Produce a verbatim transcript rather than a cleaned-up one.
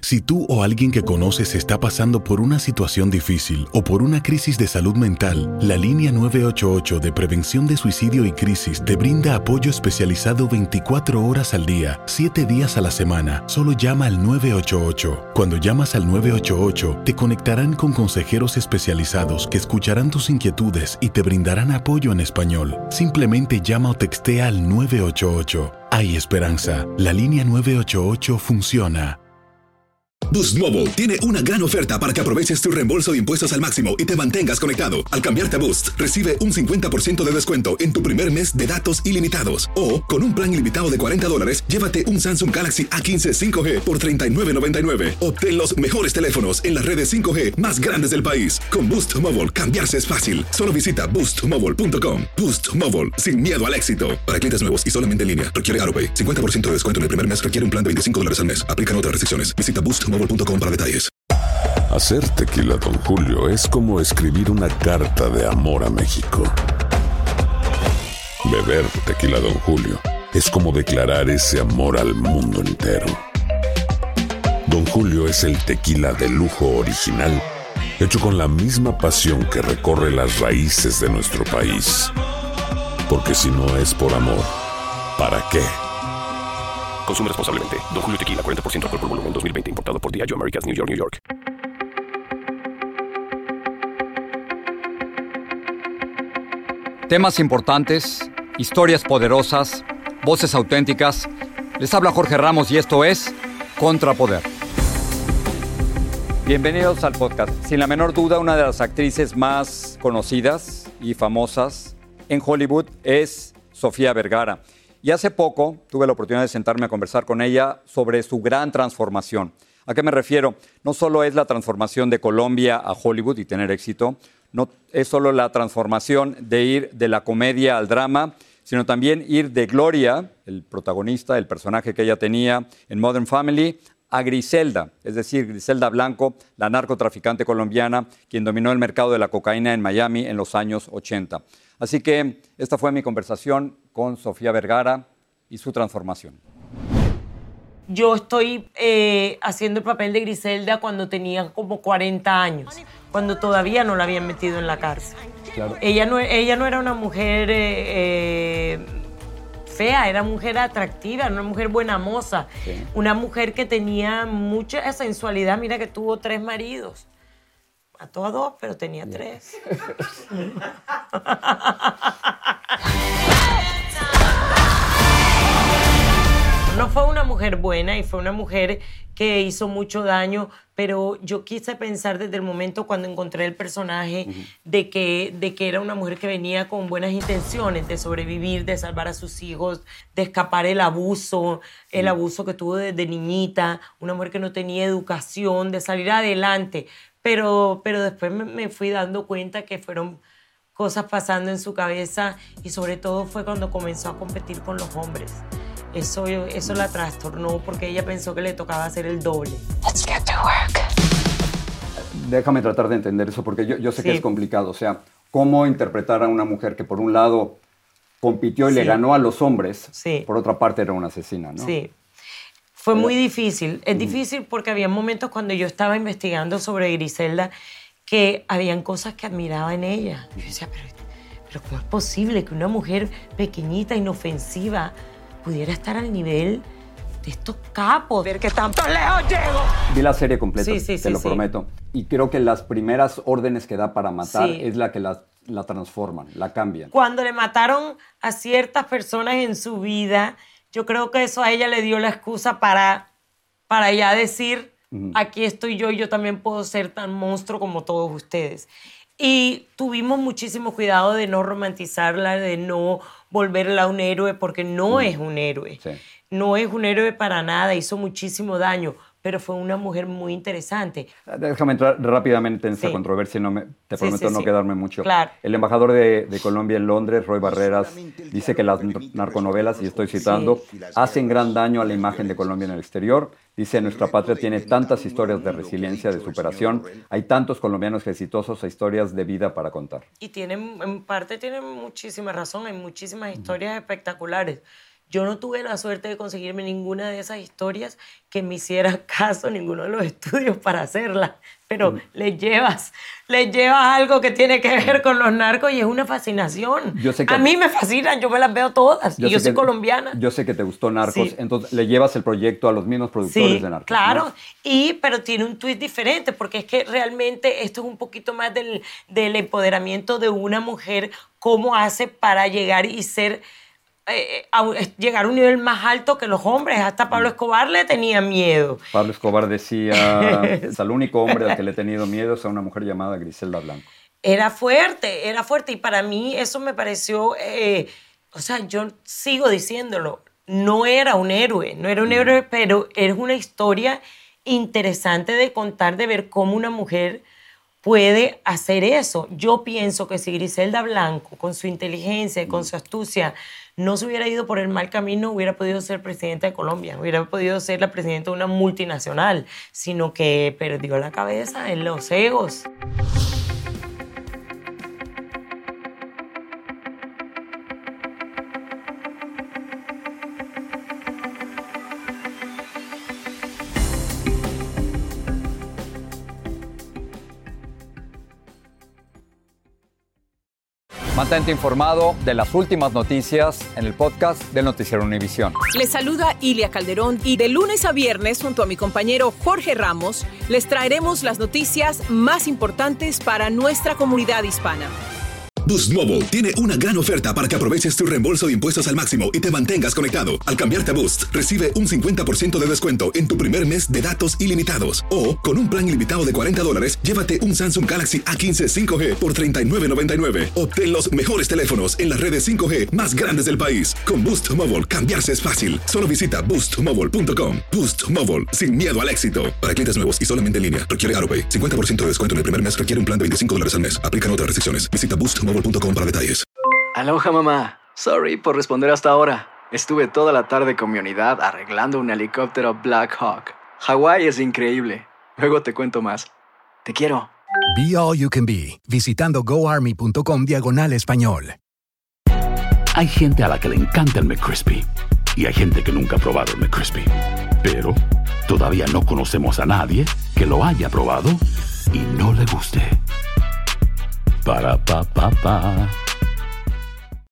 Si tú o alguien que conoces está pasando por una situación difícil o por una crisis de salud mental, la línea nueve ocho ocho de Prevención de Suicidio y Crisis te brinda apoyo especializado veinticuatro horas al día, siete días a la semana. Solo llama al nueve ocho ocho. Cuando llamas al nueve ocho ocho, te conectarán con consejeros especializados que escucharán tus inquietudes y te brindarán apoyo en español. Simplemente llama o textea al nueve ocho ocho. Hay esperanza. La línea nueve ocho ocho funciona. Boost Mobile tiene una gran oferta para que aproveches tu reembolso de impuestos al máximo y te mantengas conectado. Al cambiarte a Boost, recibe un cincuenta por ciento de descuento en tu primer mes de datos ilimitados. O, con un plan ilimitado de cuarenta dólares, llévate un Samsung Galaxy A quince cinco G por treinta y nueve noventa y nueve. Obtén los mejores teléfonos en las redes cinco G más grandes del país. Con Boost Mobile, cambiarse es fácil. Solo visita boost mobile punto com. Boost Mobile, sin miedo al éxito. Para clientes nuevos y solamente en línea, requiere AutoPay. cincuenta por ciento de descuento en el primer mes requiere un plan de veinticinco dólares al mes. Aplican otras restricciones. Visita boost mobile punto com para detalles. Hacer tequila Don Julio es como escribir una carta de amor a México. Beber tequila Don Julio es como declarar ese amor al mundo entero. Don Julio es el tequila de lujo original, hecho con la misma pasión que recorre las raíces de nuestro país. Porque si no es por amor, ¿para qué? Consume responsablemente. Don Julio Tequila, cuarenta por ciento alcohol por volumen, dos mil veinte. Importado por Diageo Americas, New York, New York. Temas importantes, historias poderosas, voces auténticas. Les habla Jorge Ramos y esto es Contrapoder. Bienvenidos al podcast. Sin la menor duda, una de las actrices más conocidas y famosas en Hollywood es Sofía Vergara. Y hace poco tuve la oportunidad de sentarme a conversar con ella sobre su gran transformación. ¿A qué me refiero? No solo es la transformación de Colombia a Hollywood y tener éxito, no es solo la transformación de ir de la comedia al drama, sino también ir de Gloria, el protagonista, el personaje que ella tenía en Modern Family, a Griselda, es decir, Griselda Blanco, la narcotraficante colombiana, quien dominó el mercado de la cocaína en Miami en los años ochenta. Así que esta fue mi conversación con Sofía Vergara y su transformación. Yo estoy eh, haciendo el papel de Griselda cuando tenía como cuarenta años, cuando todavía no la habían metido en la cárcel. Claro. Ella, no, ella no era una mujer eh, eh, fea, era mujer atractiva, era una mujer buena moza, sí. Una mujer que tenía mucha sensualidad. Mira que tuvo tres maridos. Mató a dos, pero tenía yeah. tres. No fue una mujer buena y fue una mujer que hizo mucho daño, pero yo quise pensar desde el momento cuando encontré el personaje uh-huh. de, que, de que era una mujer que venía con buenas intenciones de sobrevivir, de salvar a sus hijos, de escapar el abuso, el uh-huh. abuso que tuvo desde niñita, una mujer que no tenía educación, de salir adelante. Pero, pero después me, me fui dando cuenta que fueron cosas pasando en su cabeza y sobre todo fue cuando comenzó a competir con los hombres. Eso, eso la trastornó porque ella pensó que le tocaba hacer el doble. Let's get to work. Déjame tratar de entender eso porque yo, yo sé sí. que es complicado. O sea, ¿cómo interpretar a una mujer que por un lado compitió y sí. le ganó a los hombres, sí. por otra parte era una asesina, ¿no? Sí. Fue muy difícil. Es difícil porque había momentos cuando yo estaba investigando sobre Griselda que habían cosas que admiraba en ella. Yo decía, pero, pero ¿cómo es posible que una mujer pequeñita, inofensiva, pudiera estar al nivel de estos capos? Ver que tanto lejos llego. Vi la serie completa, sí, sí, te sí, lo sí. prometo. Y creo que las primeras órdenes que da para matar sí. es la que la, la transforman, la cambian. Cuando le mataron a ciertas personas en su vida, yo creo que eso a ella le dio la excusa para, para ya decir, uh-huh. aquí estoy yo y yo también puedo ser tan monstruo como todos ustedes. Y tuvimos muchísimo cuidado de no romantizarla, de no volverla un héroe, porque no uh-huh. es un héroe. Sí. No es un héroe para nada, hizo muchísimo daño, pero fue una mujer muy interesante. Déjame entrar rápidamente en esta sí. controversia, no me, te prometo sí, sí, no sí. quedarme mucho. Claro. El embajador de, de Colombia en Londres, Roy Barreras, dice que las narconovelas, y estoy citando, sí. hacen gran daño a la imagen de Colombia en el exterior. Dice, nuestra patria tiene tantas historias de resiliencia, de superación, hay tantos colombianos exitosos e historias de vida para contar. Y tienen, en parte tienen muchísima razón, hay muchísimas historias uh-huh. espectaculares. Yo no tuve la suerte de conseguirme ninguna de esas historias que me hiciera caso ninguno de los estudios para hacerlas, pero mm. les llevas, les llevas algo que tiene que ver con los narcos y es una fascinación. Yo sé que, a mí me fascinan, yo me las veo todas yo y yo soy que, colombiana. Yo sé que te gustó Narcos, sí. entonces le llevas el proyecto a los mismos productores sí, de Narcos. Claro, ¿no? y, pero tiene un twist diferente porque es que realmente esto es un poquito más del, del empoderamiento de una mujer, cómo hace para llegar y ser... Eh, a, a llegar a un nivel más alto que los hombres. Hasta Pablo Escobar le tenía miedo. Pablo Escobar decía, es el único hombre al que le he tenido miedo es a una mujer llamada Griselda Blanco. Era fuerte, era fuerte. Y para mí eso me pareció, eh, o sea, yo sigo diciéndolo, no era un héroe, no era un héroe, pero es una historia interesante de contar, de ver cómo una mujer puede hacer eso. Yo pienso que si Griselda Blanco, con su inteligencia y con su astucia, no se hubiera ido por el mal camino, hubiera podido ser presidenta de Colombia, hubiera podido ser la presidenta de una multinacional, sino que perdió la cabeza en los egos. Mantente informado de las últimas noticias en el podcast del Noticiero Univisión. Les saluda Ilia Calderón y de lunes a viernes, junto a mi compañero Jorge Ramos, les traeremos las noticias más importantes para nuestra comunidad hispana. Boost Mobile tiene una gran oferta para que aproveches tu reembolso de impuestos al máximo y te mantengas conectado. Al cambiarte a Boost, recibe un cincuenta por ciento de descuento en tu primer mes de datos ilimitados. O, con un plan ilimitado de cuarenta dólares, llévate un Samsung Galaxy A quince cinco G por treinta y nueve noventa y nueve. Obtén los mejores teléfonos en las redes cinco G más grandes del país. Con Boost Mobile, cambiarse es fácil. Solo visita boost mobile punto com. Boost Mobile, sin miedo al éxito. Para clientes nuevos y solamente en línea, requiere AutoPay. cincuenta por ciento de descuento en el primer mes requiere un plan de veinticinco dólares al mes. Aplican otras restricciones. Visita boost mobile punto com para detalles. Aloha, mamá. Sorry por responder hasta ahora. Estuve toda la tarde con mi unidad arreglando un helicóptero Black Hawk. Hawái es increíble. Luego te cuento más. Te quiero. Be All You Can Be, visitando goarmy.com diagonal español. Hay gente a la que le encanta el McCrispy y hay gente que nunca ha probado el McCrispy. Pero todavía no conocemos a nadie que lo haya probado y no le guste. Para pa pa pa.